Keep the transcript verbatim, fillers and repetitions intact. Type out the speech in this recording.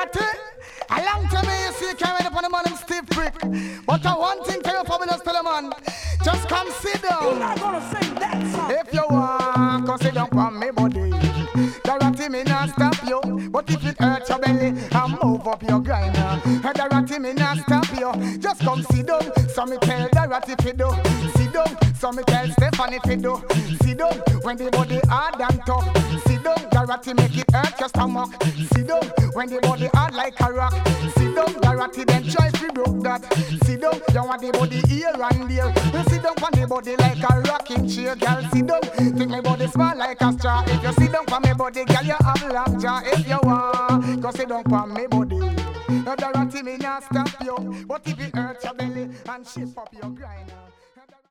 Dorothy, a long time you see carrying up on the man and stiff brick. But I one thing tell you for me just tell the man, just come sit down. You're not gonna sing that song. If you want, come sit down for me body. Dorothy, me not stop you. But if it hurts your belly, I move up your grinder. Dorothy, me not stop you. Just come sit down. So me tell Dorothy fi do. Sit down. So me tell Stephanie fi do. Sit down. When the body hard and tough. Sit down. Dorothy, make it hurt your stomach. Sit down. When the body hard like a rock. Sit down. Dorothy, then try fi broke that. Sit down. You want the body here and there. You sit down on the body like a rocking chair. Girl, sit down. Think my body small like a straw. If you sit down for me body, girl, you have lockjaw. If you want, go sit down for me body. Now Dorothy, me not stop you. But if it hurts your belly and shift up your grinder.